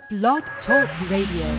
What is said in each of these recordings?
Blog Talk Radio.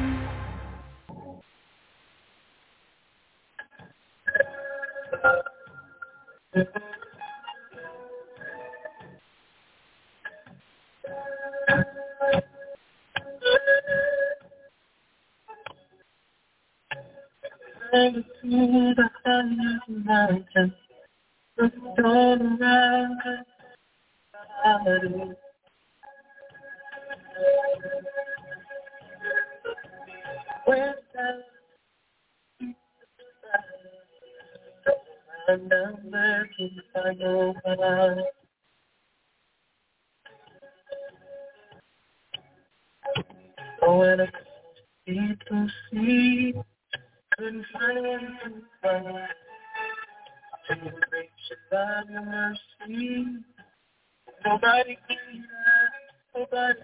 When I need to see, couldn't find anything but to grace and your mercy. Nobody can, nobody.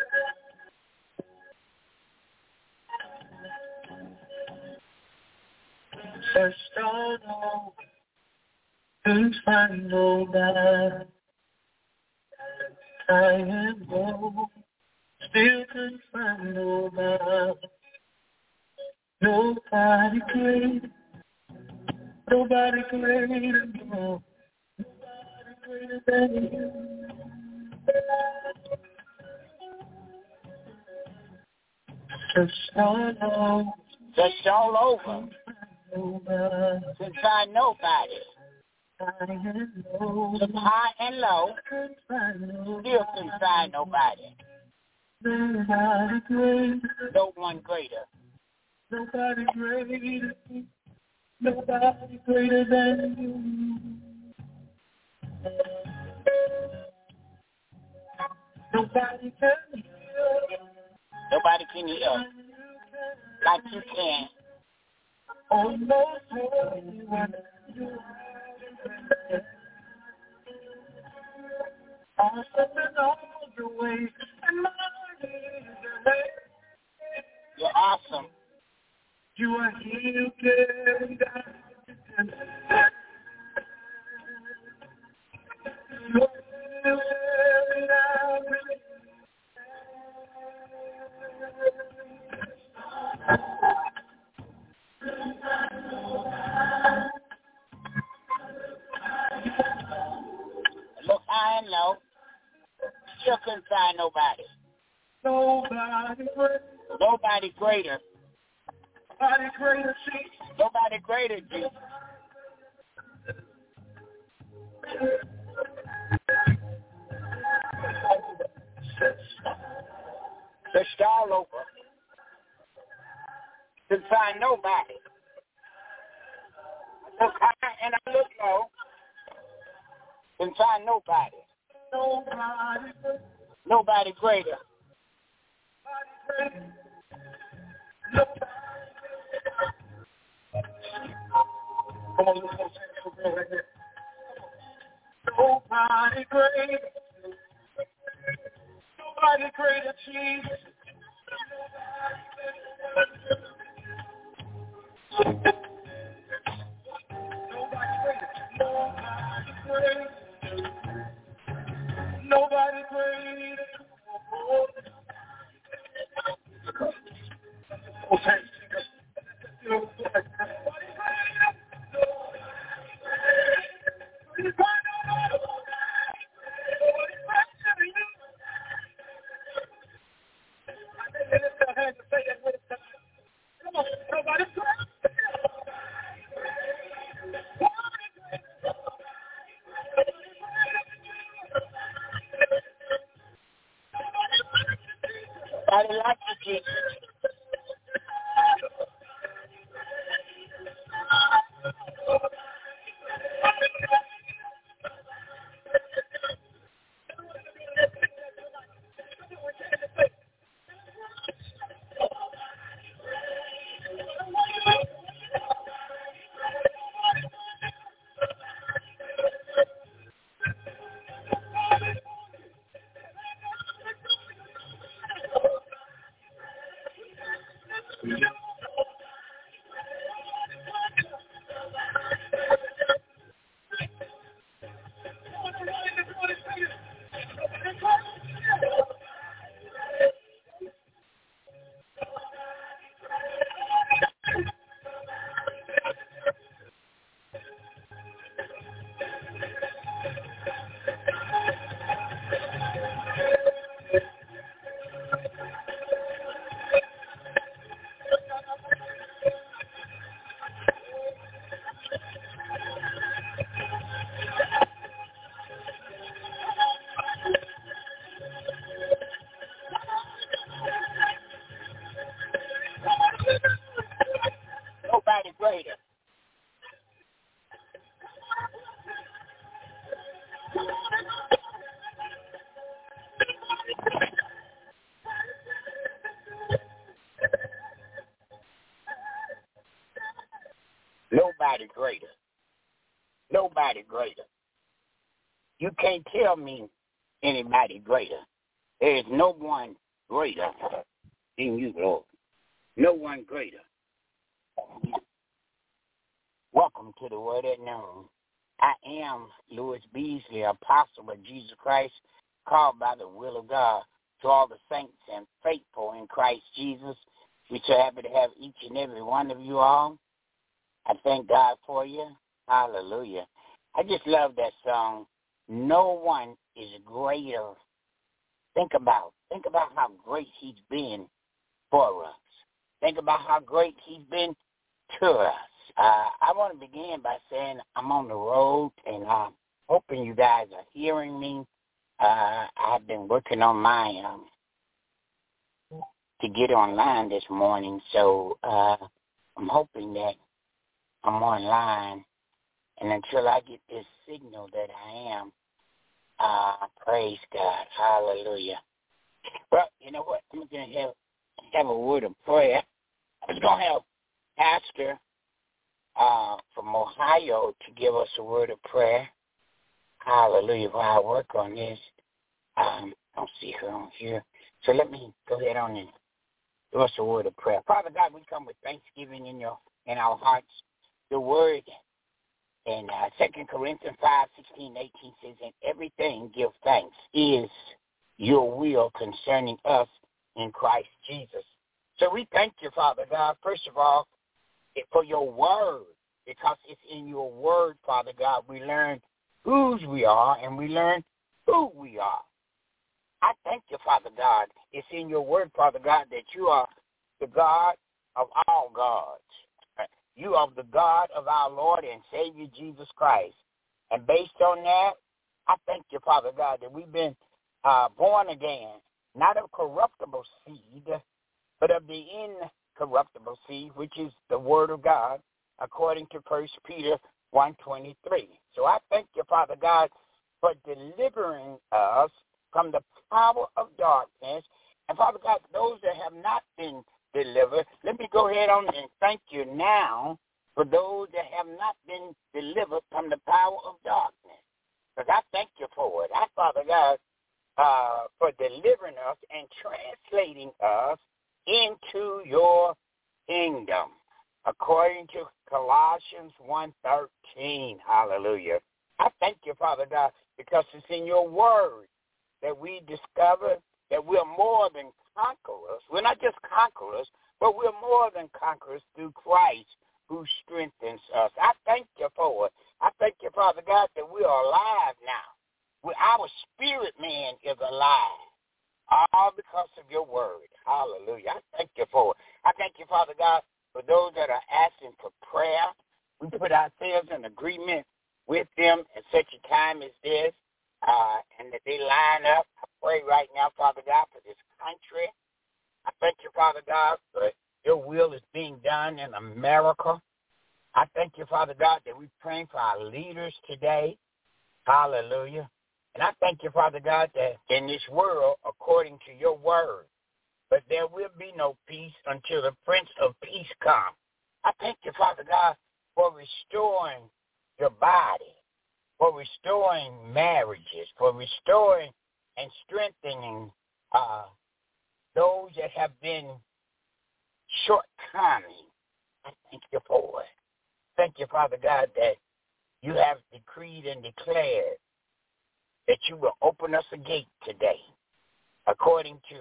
Searched all over, couldn't find nobody. I am low, still couldn't find nobody. Nobody great, nobody greater, no. Nobody greater than you. Searched all over. Searched all over. Couldn't find nobody. Looked high and low. Still couldn't find nobody. Nobody greater. No one greater. Nobody greater. Nobody greater than you. Nobody can heal. Nobody can heal like you can. Almost everyone you awesome in all your ways, and mighty is your name. You're awesome. You are healed, and you are healed, Look high and low. Still couldn't find nobody. Nobody greater. Nobody greater. Nobody greater, Jesus. Nobody greater, Jesus. Searched all over. Couldn't find nobody. I look high and I look low. Couldn't find nobody. Nobody greater. Come on, let's go right there. Nobody greater. Nobody greater, Jesus. Nobody greater. Nobody like you, Jesus. nobody greater. Nobody greater. You can't tell me anybody greater. There is no one greater than you, Lord. No one greater. Welcome to the Word at Noon. I am Louis Beasley, apostle of Jesus Christ, called by the will of God to all the saints and faithful in Christ Jesus. We're so happy to have each and every one of you all. I thank God for you. Hallelujah. I just love that song. No one is greater. Think about how great he's been for us. Think about how great he's been to us. I want to begin by saying I'm on the road, and I'm hoping you guys are hearing me. I've been working on my to get online this morning, so I'm hoping that I'm online. And until I get this signal that I am, praise God, hallelujah. Well, you know what? I'm going to have a word of prayer. I was going to have Pastor from Ohio to give us a word of prayer. Hallelujah. While I work on this, I don't see her on here. So let me go ahead on and give us a word of prayer. Father God, we come with thanksgiving in our hearts. The word in 2 Corinthians 5:16-18 says, "In everything give thanks is your will concerning us in Christ Jesus." So we thank you, Father God, first of all, for your word, because it's in your word, Father God, we learn whose we are and we learn who we are. I thank you, Father God. It's in your word, Father God, that you are the God of all gods. You are the God of our Lord and Savior Jesus Christ. And based on that, I thank you, Father God, that we've been born again, not of corruptible seed, but of the incorruptible seed, which is the word of God, according to 1 Peter 1:23. So I thank you, Father God, for delivering us from the power of darkness. And, Father God, those that have not been delivered, let me go ahead on and thank you now for those that have not been delivered from the power of darkness. Because I thank you for it. I, Father God, for delivering us and translating us into your kingdom, according to Colossians 1:13. Hallelujah. I thank you, Father God, because it's in your word that we discover that we're more than conquerors. We're not just conquerors, but we're more than conquerors through Christ who strengthens us. I thank you for it. I thank you, Father God, that we are alive now. Our spirit man is alive, all because of your word. Hallelujah. I thank you for it. I thank you, Father God, for those that are asking for prayer. We put ourselves in agreement with them at such a time as this, and that they line up. I pray right now, Father God, for this country. I thank you, Father God, for your will is being done in America. I thank you, Father God, that we're praying for our leaders today. Hallelujah. And I thank you, Father God, that in this world, according to your word, but there will be no peace until the Prince of Peace comes. I thank you, Father God, for restoring your body, for restoring marriages, for restoring and strengthening those that have been shortcoming. I thank you for it. Thank you, Father God, that you have decreed and declared that you will open us a gate today, according to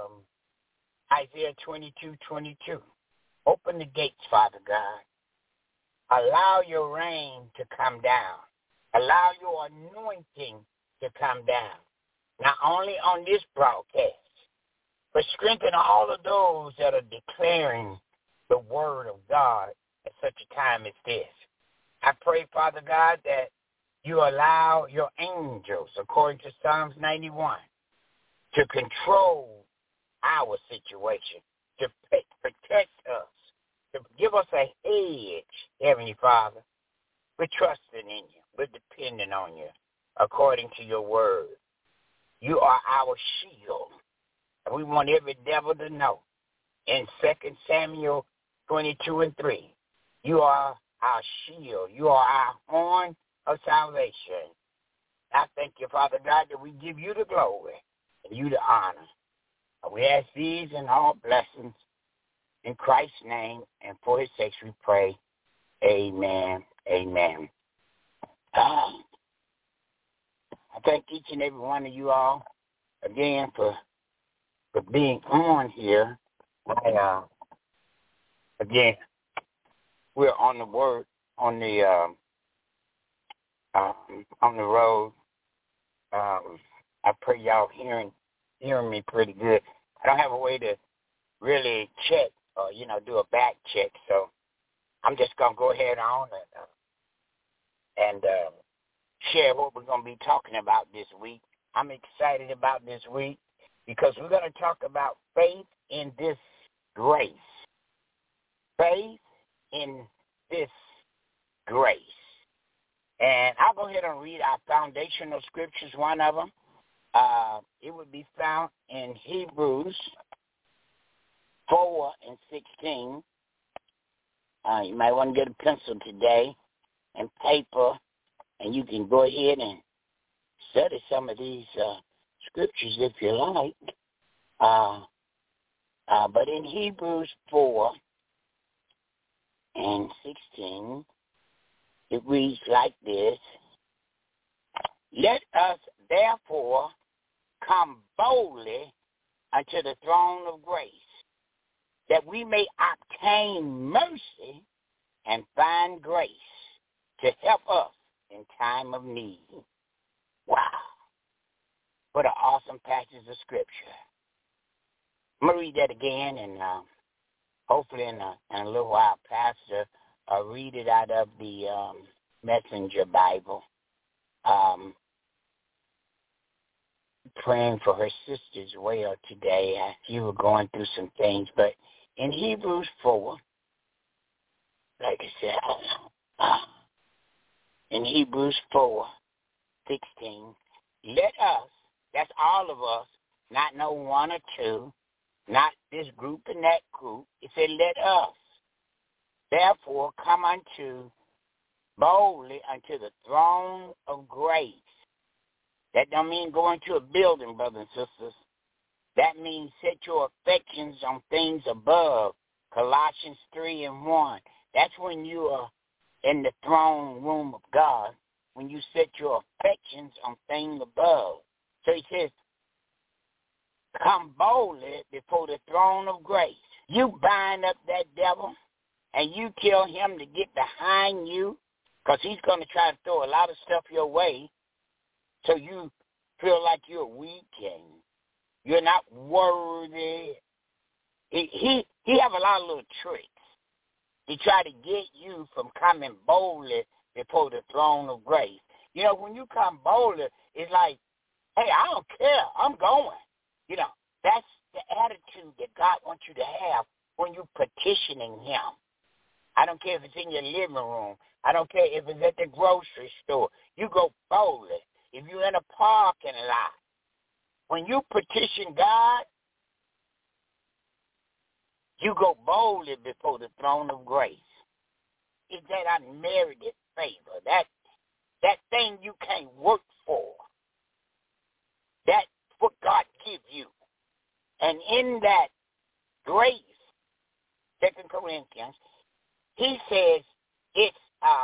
Isaiah 22:22. Open the gates, Father God. Allow your rain to come down. Allow your anointing to come down, not only on this broadcast, but strengthen all of those that are declaring the word of God at such a time as this. I pray, Father God, that you allow your angels, according to Psalms 91, to control our situation, to protect us, to give us a hedge, Heavenly Father. We're trusting in you. We're depending on you, according to your word. You are our shield. And we want every devil to know. In 2 Samuel 22:3, you are our shield. You are our horn of salvation. I thank you, Father God, that we give you the glory and you the honor. We ask these and all blessings in Christ's name, and for his sake we pray. Amen. Amen. I thank each and every one of you all again for being on here. Again, we're on the word on the road. I pray y'all hearing me pretty good. I don't have a way to really check or do a back check, so I'm just gonna go ahead on and share what we're gonna be talking about this week. I'm excited about this week because we're gonna talk about faith in this grace. Faith in this grace. And I'll go ahead and read our foundational scriptures, one of them. It would be found in Hebrews 4:16. You might want to get a pencil today and paper, and you can go ahead and study some of these scriptures if you like. But in Hebrews 4:16, it reads like this: Let us therefore come boldly unto the throne of grace, that we may obtain mercy and find grace to help us in time of need. Wow. What an awesome passage of Scripture. I'm going to read that again, and hopefully in a little while, Pastor read it out of the Messenger Bible. Praying for her sisters well today. You were going through some things, but in Hebrews 4, like I said, in Hebrews 4:16, let us, that's all of us, not no one or two, not this group and that group. It said, let us therefore come boldly unto the throne of grace. That don't mean go into a building, brothers and sisters. That means set your affections on things above. Colossians 3:1. That's when you are in the throne room of God, when you set your affections on things above. So he says, come boldly before the throne of grace. You bind up that devil, and you tell him to get behind you, because he's going to try to throw a lot of stuff your way, so you feel like you're weak and you're not worthy. He have a lot of little tricks. He try to get you from coming boldly before the throne of grace. You know, when you come boldly, it's like, hey, I don't care. I'm going. You know, that's the attitude that God wants you to have when you're petitioning him. I don't care if it's in your living room. I don't care if it's at the grocery store. You go boldly. If you're in a parking lot, when you petition God, you go boldly before the throne of grace. It's that unmerited favor, that thing you can't work for. That's what God gives you. And in that grace, 2 Corinthians, he says it's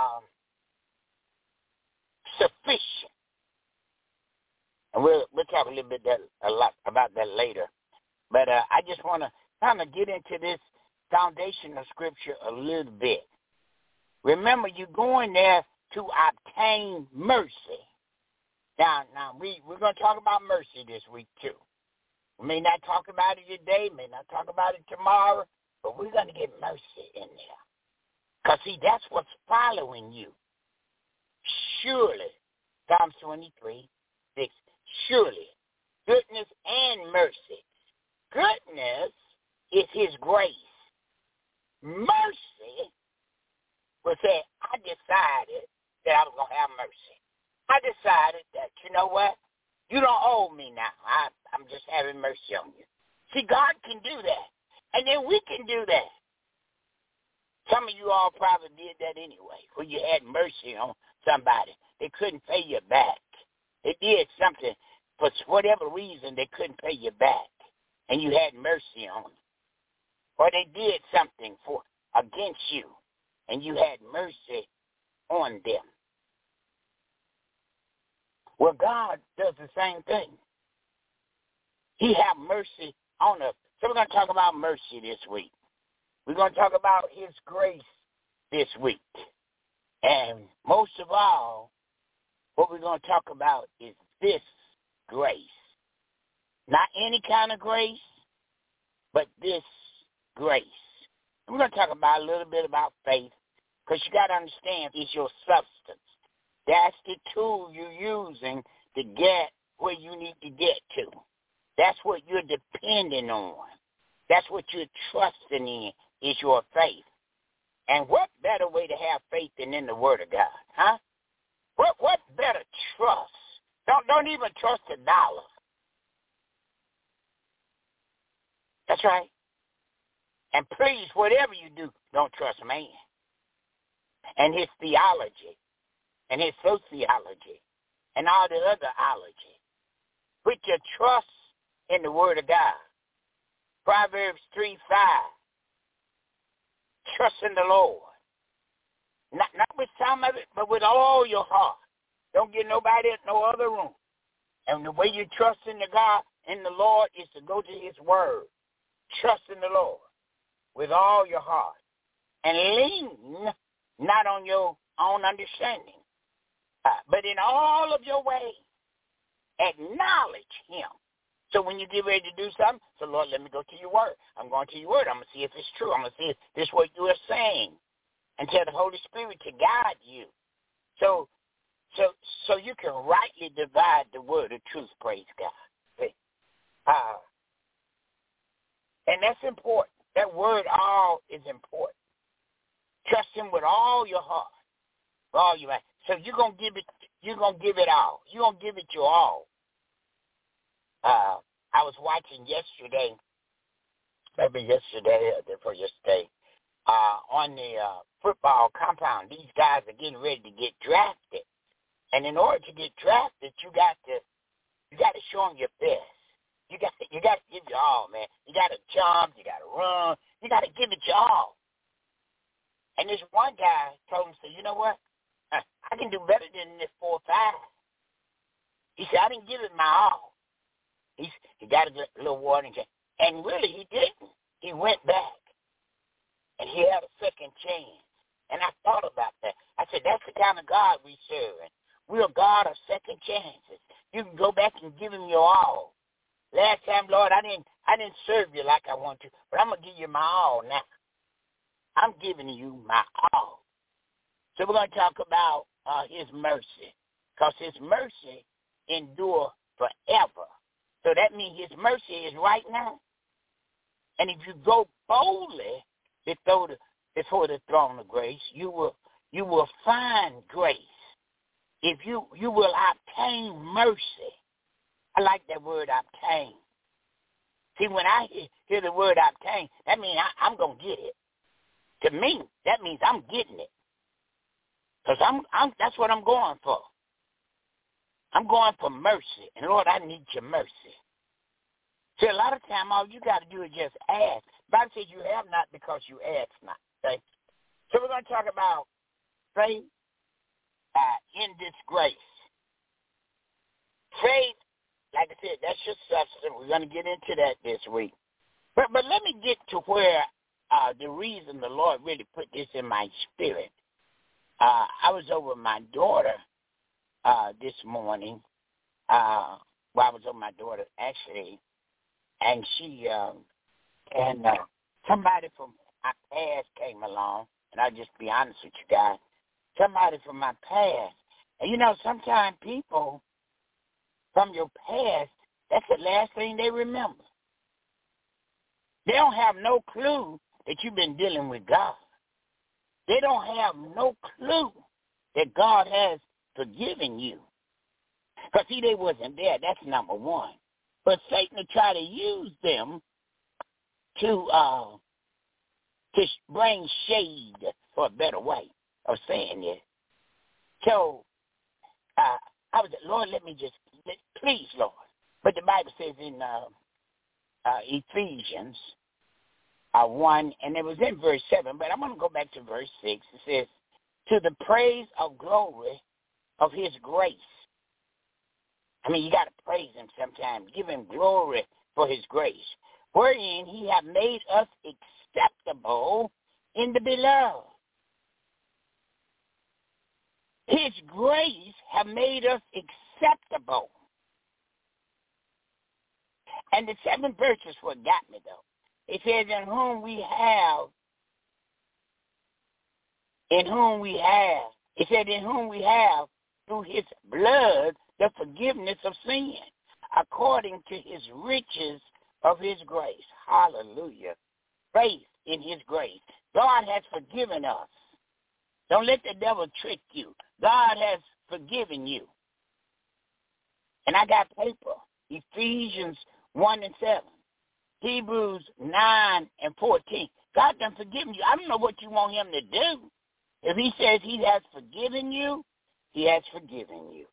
sufficient. And we'll talk a little bit a lot about that later. But I just want to kind of get into this foundational scripture a little bit. Remember, you're going there to obtain mercy. Now we're going to talk about mercy this week too. We may not talk about it today, may not talk about it tomorrow, but we're going to get mercy in there. Because, see, that's what's following you. Surely, Psalms 23:6, surely, goodness and mercy. Goodness is his grace. Mercy will say, I decided that I was going to have mercy. I decided that, you know what? You don't owe me now. I'm just having mercy on you. See, God can do that. And then we can do that. Some of you all probably did that anyway, where you had mercy on somebody. They couldn't pay you back. They did something for whatever reason they couldn't pay you back, and you had mercy on them. Or they did something against you, and you had mercy on them. Well, God does the same thing. He have mercy on us. So we're going to talk about mercy this week. We're going to talk about his grace this week. And most of all, what we're going to talk about is this grace. Not any kind of grace, but this grace. And we're going to talk about a little bit about faith, because you got to understand it's your substance. That's the tool you're using to get where you need to get to. That's what you're depending on. That's what you're trusting in is your faith. And what better way to have faith than in the Word of God, huh? What better trust? Don't even trust a dollar. That's right. And please, whatever you do, don't trust man and his theology and his sociology and all the other ology. Put your trust in the Word of God. Proverbs 3:5. Trust in the Lord. Not with some of it, but with all your heart. Don't give nobody no other room. And the way you trust in the Lord is to go to his word. Trust in the Lord with all your heart. And lean not on your own understanding, but in all of your ways, acknowledge him. So when you get ready to do something, so Lord, let me go to your word. I'm going to your word. I'm going to see if it's true. I'm going to see if this is what you are saying. And tell the Holy Spirit to guide you. So you can rightly divide the word of truth, praise God. And that's important. That word all is important. Trust him with all your heart, all your mind. So you're gonna give it all. You're gonna give it your all. I was watching yesterday, maybe yesterday or before yesterday, on the football compound. These guys are getting ready to get drafted, and in order to get drafted, you got to show them your best. You got to give your all, man. You got to jump, you got to run, you got to give it your all. And this one guy told him, "Say, you know what? I can do better than this 4 or 5." He said, "I didn't give it my all." He got a little warning, and really he didn't. He went back, and he had a second chance. And I thought about that. I said, that's the kind of God we serve. We're a God of second chances. You can go back and give him your all. Last time, Lord, I didn't serve you like I want to, but I'm gonna give you my all now. I'm giving you my all. So we're gonna talk about his mercy, because his mercy endure forever. So that means his mercy is right now. And if you go boldly before the throne of grace, you will find grace. If you will obtain mercy. I like that word obtain. See, when I hear the word obtain, that means I'm going to get it. To me, that means I'm getting it. Because that's what I'm going for. I'm going for mercy. And, Lord, I need your mercy. See, a lot of time, all you got to do is just ask. The Bible says you have not because you ask not. Okay? So we're going to talk about faith in this grace. Faith, like I said, that's your substance. We're going to get into that this week. But let me get to where the reason the Lord really put this in my spirit. I was over with my daughter this morning. I was over my daughter, actually, and she and somebody from my past came along, and I'll just be honest with you guys. Somebody from my past. And, sometimes people from your past, that's the last thing they remember. They don't have no clue that you've been dealing with God. They don't have no clue that God has forgiven you. Because, see, they wasn't there. That's number one. But Satan will try to use them to to bring shade, for a better way of saying it. So I was, Lord, please, Lord. But the Bible says in Ephesians 1, and it was in verse 7, but I'm going to go back to verse 6. It says, to the praise of glory of his grace. I mean, you got to praise him sometimes. Give him glory for his grace, wherein he hath made us acceptable in the beloved. His grace have made us acceptable. And the 7th verse is what got me, though. It says, in whom we have, it said, in whom we have, through his blood, the forgiveness of sin, according to his riches of his grace. Hallelujah. Faith in his grace. God has forgiven us. Don't let the devil trick you. God has forgiven you. And I got paper. Ephesians 1 and 7. Hebrews 9 and 14. God done forgiven you. I don't know what you want him to do. If he says he has forgiven you, he has forgiven you.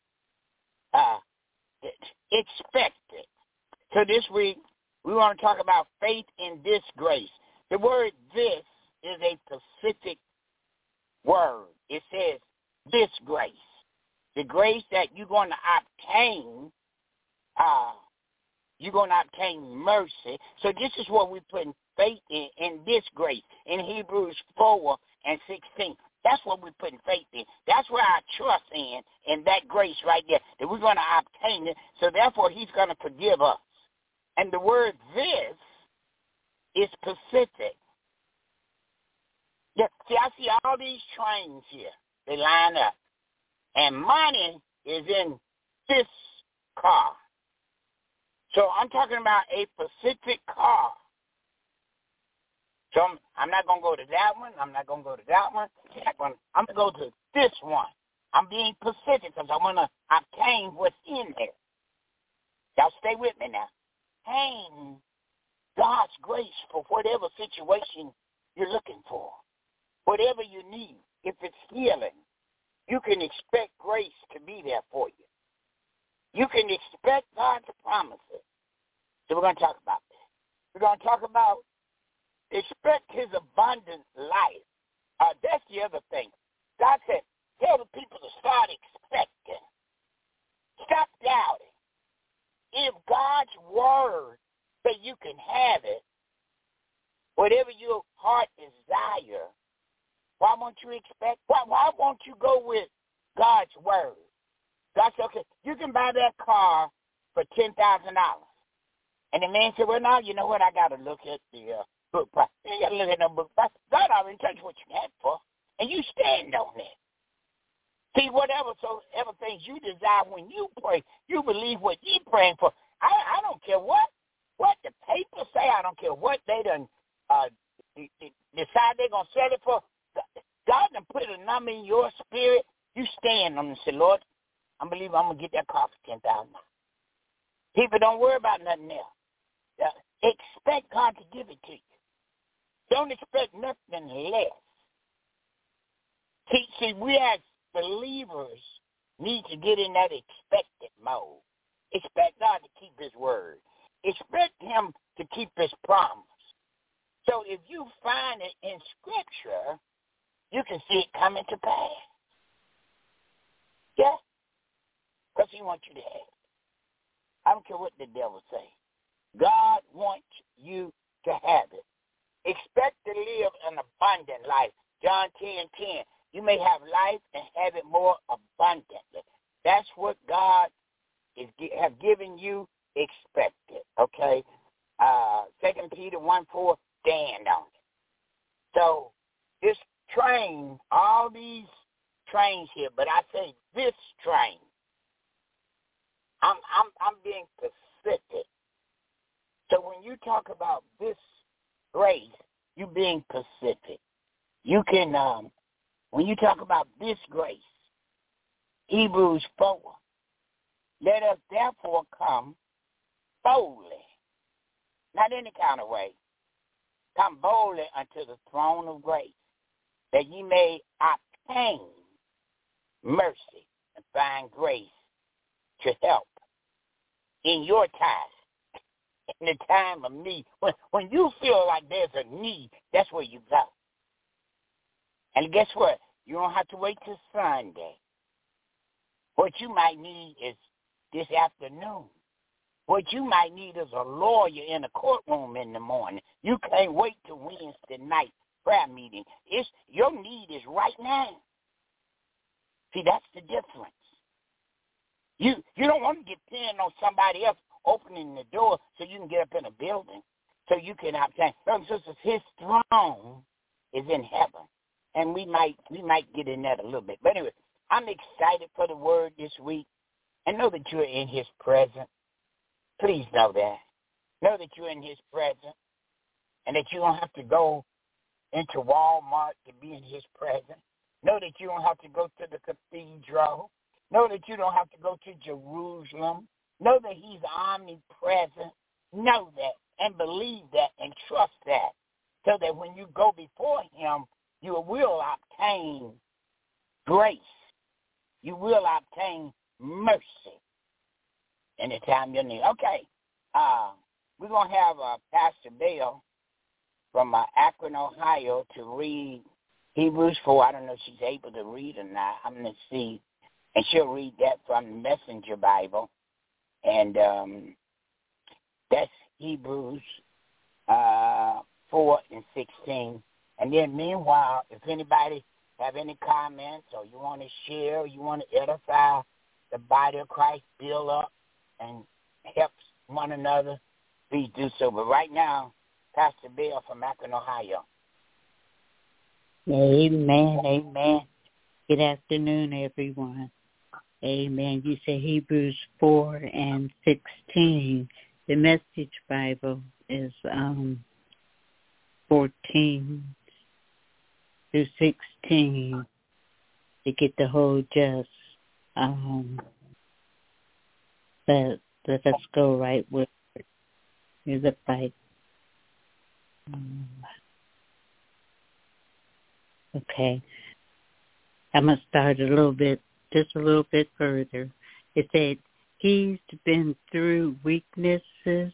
Expect it. So this week, we want to talk about faith in this grace. The word this is a specific word. It says this grace. The grace that you're going to obtain, you're going to obtain mercy. So this is what we put in faith in this grace. In Hebrews 4 and 16. That's what we put in faith in. That's where I trust in that grace right there, that we're going to obtain it. So therefore, he's going to forgive us. And the word this is specific. Yeah, see, I see all these trains here. They line up. And money is in this car. So I'm talking about a specific car. So I'm not going to go to that one. I'm not going to go to that one. I'm going to go to this one. I'm being specific because I want to obtain what's in there. Y'all stay with me now. Obtain God's grace for whatever situation you're looking for. Whatever you need. If it's healing, you can expect grace to be there for you. You can expect God to promise it. So we're going to talk about that. We're going to talk about expect his abundant life. That's the other thing. God said, tell the people to start expecting. Stop doubting. If God's word that you can have it, whatever your heart desire, why won't you expect? Why won't you go with God's word? God said, okay, you can buy that car for $10,000. And the man said, well, now, you know what? I got to look at the book price. You got to look at no book price. God already told you what you had for, and you stand on it. See, whatever things you desire when you pray, you believe what you're praying for. I don't care what the papers say. I don't care what they done decide they're going to sell it for. God done put a number in your spirit. You stand on it and say, Lord, I believe I'm going to get that car for $10,000. People don't worry about nothing else. Expect God to give it to you. Don't expect nothing less. See, we as believers need to get in that expected mode. Expect God to keep his word. Expect him to keep his promise. So if you find it in Scripture, you can see it coming to pass. Yeah? Because he wants you to have it. I don't care what the devil say. God wants you to have it. Expect to live an abundant life. John 10:10. You may have life and have it more abundantly. That's what God have given you. Expect it. Okay? 2 Peter 1:4. Stand on it. So this train, all these trains here, but I say this train. I'm being specific. So when you talk about this grace, you're being specific. You can, when you talk about this grace, Hebrews 4, let us therefore come boldly, not any kind of way, come boldly unto the throne of grace, that ye may obtain mercy and find grace to help in your time, in the time of need. When you feel like there's a need, that's where you go. And guess what? You don't have to wait till Sunday. What you might need is this afternoon. What you might need is a lawyer in a courtroom in the morning. You can't wait till Wednesday night prayer meeting. Your need is right now. See, that's the difference. You don't want to get pinned on somebody else opening the door so you can get up in a building, so you can obtain. Brothers and sisters, his throne is in heaven. And we might get in that a little bit. But anyway, I'm excited for the word this week. And know that you're in his presence. Please know that. Know that you're in his presence. And that you don't have to go into Walmart to be in his presence. Know that you don't have to go to the cathedral. Know that you don't have to go to Jerusalem. Know that he's omnipresent. Know that and believe that and trust that. So that when you go before him, you will obtain grace. You will obtain mercy in the time you need. Okay. We're going to have Pastor Bell from Akron, Ohio, to read Hebrews 4. I don't know if she's able to read or not. I'm going to see. And she'll read that from the Messenger Bible. And that's Hebrews 4 and 16. And then meanwhile, if anybody have any comments or you want to share, or you want to edify the body of Christ, build up and help one another, please do so. But right now, Pastor Bill from Akron, Ohio. Amen, amen. Good afternoon, everyone. Amen. You say Hebrews 4 and 16. The Message Bible is 14 through 16 to get the whole gist. But let us go right with it. Here's a fight. Okay. I'm going to start just a little bit further. It said, he's been through weaknesses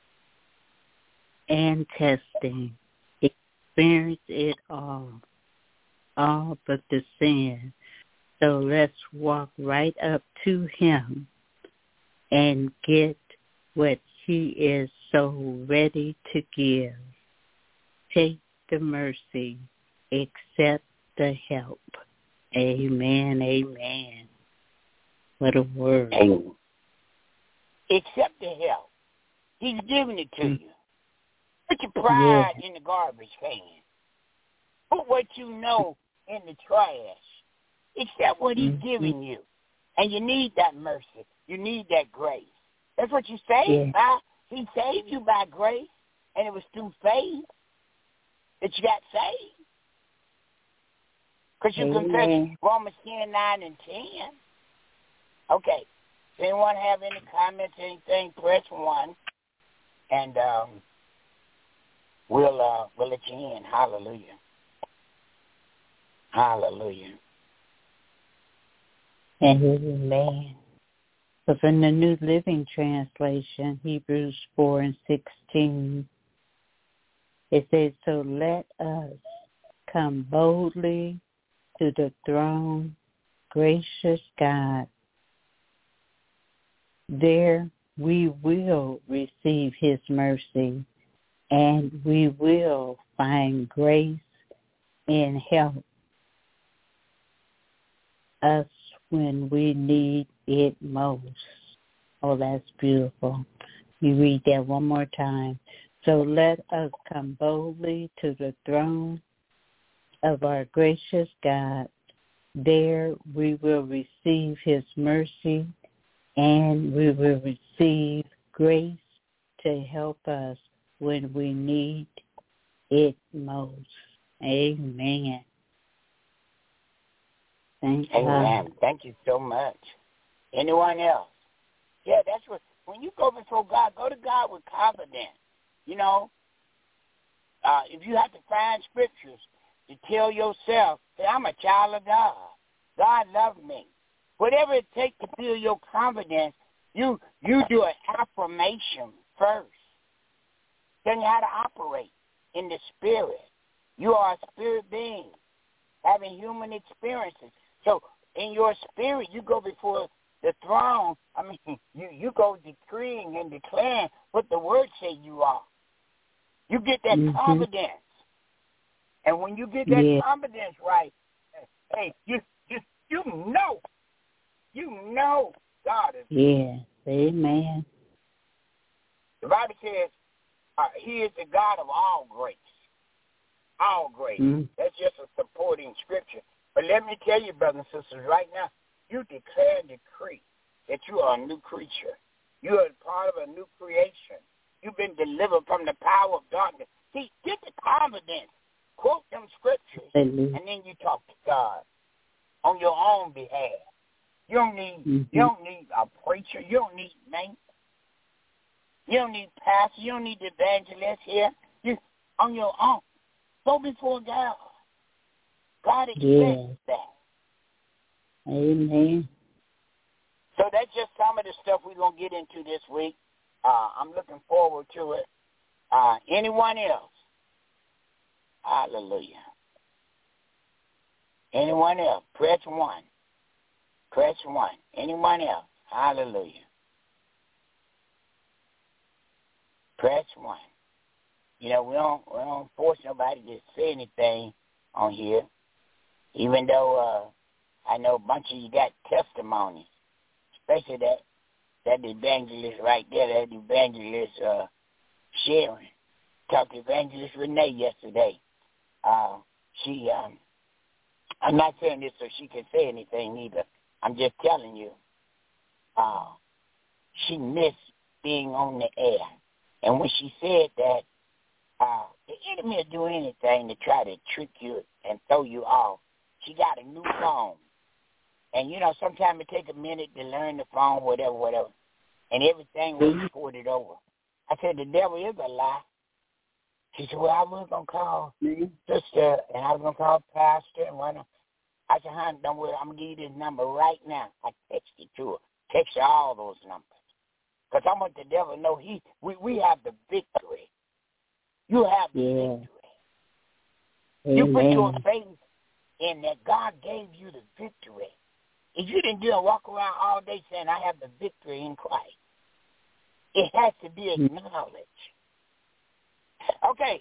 and testing. Experienced it all but the sin. So let's walk right up to him and get what he is so ready to give. Take the mercy, accept the help. Amen, amen. What a word. Amen. Accept the help. He's giving it to you. Put your pride in the garbage can. Put what you know in the trash. Accept what he's giving you. And you need that mercy. You need that grace. That's what you saved by. He saved you by grace, and it was through faith that you got saved. Because you confess Romans 10, 9, and 10. Okay. Does anyone have any comments, anything, press 1. And we'll let you in. Hallelujah. Hallelujah. Amen. So from the New Living Translation, Hebrews 4 and 16, it says, so let us come boldly to the throne, gracious God. There we will receive his mercy, and we will find grace and help us when we need it most. Oh, that's beautiful. You read that one more time. So let us come boldly to the throne of our gracious God. There we will receive his mercy, and we will receive grace to help us when we need it most. Amen. Thank you. Amen. Thank you so much. Anyone else? Yeah, that's what, when you go before God, go to God with confidence, you know. if you have to find scriptures to tell yourself that I'm a child of God, God loves me. Whatever it takes to build your confidence, you do an affirmation first. Tell you how to operate in the spirit. You are a spirit being having human experiences. So in your spirit, you go before the throne. I mean, you go decreeing and declaring what the word say you are. You get that confidence. And when you get that confidence right, hey, you know God is. Yes, amen. The Bible says he is the God of all grace. All grace. That's just a supporting scripture. But let me tell you, brothers and sisters, right now, you declare and decree that you are a new creature. You are part of a new creation. You've been delivered from the power of darkness. See, get the confidence. Quote them scriptures, and then you talk to God on your own behalf. You don't need a preacher. You don't need me. You don't need pastor. You don't need the evangelist here. You on your own. Go before God. God expects that. Amen. So that's just some of the stuff we're going to get into this week. I'm looking forward to it. Anyone else? Hallelujah. Anyone else? Press 1. Press 1. Anyone else? Hallelujah. Press 1. You know, we don't force nobody to say anything on here, even though I know a bunch of you got testimonies, especially that evangelist right there, that evangelist Sharon. Talked to Evangelist Renee yesterday. I'm not saying this so she can say anything either. I'm just telling you, she missed being on the air. And when she said that, the enemy will do anything to try to trick you and throw you off. She got a new phone. And, you know, sometimes it takes a minute to learn the phone, whatever. And everything was reported over. I said, the devil is a lie. She said, well, I was going to call sister, and I was going to call pastor. And I said, honey, don't worry, I'm going to give you this number right now. I texted to her. Text her all those numbers. Because I want the devil to know we have the victory. You have the victory. Amen. You put your faith in that God gave you the victory. If you didn't walk around all day saying, I have the victory in Christ, it has to be acknowledged. Okay.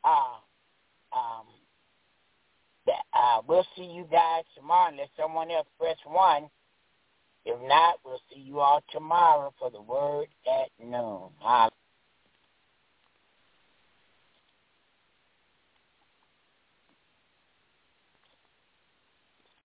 We'll see you guys tomorrow unless someone else press 1. If not, we'll see you all tomorrow for the word at noon. Hallelujah.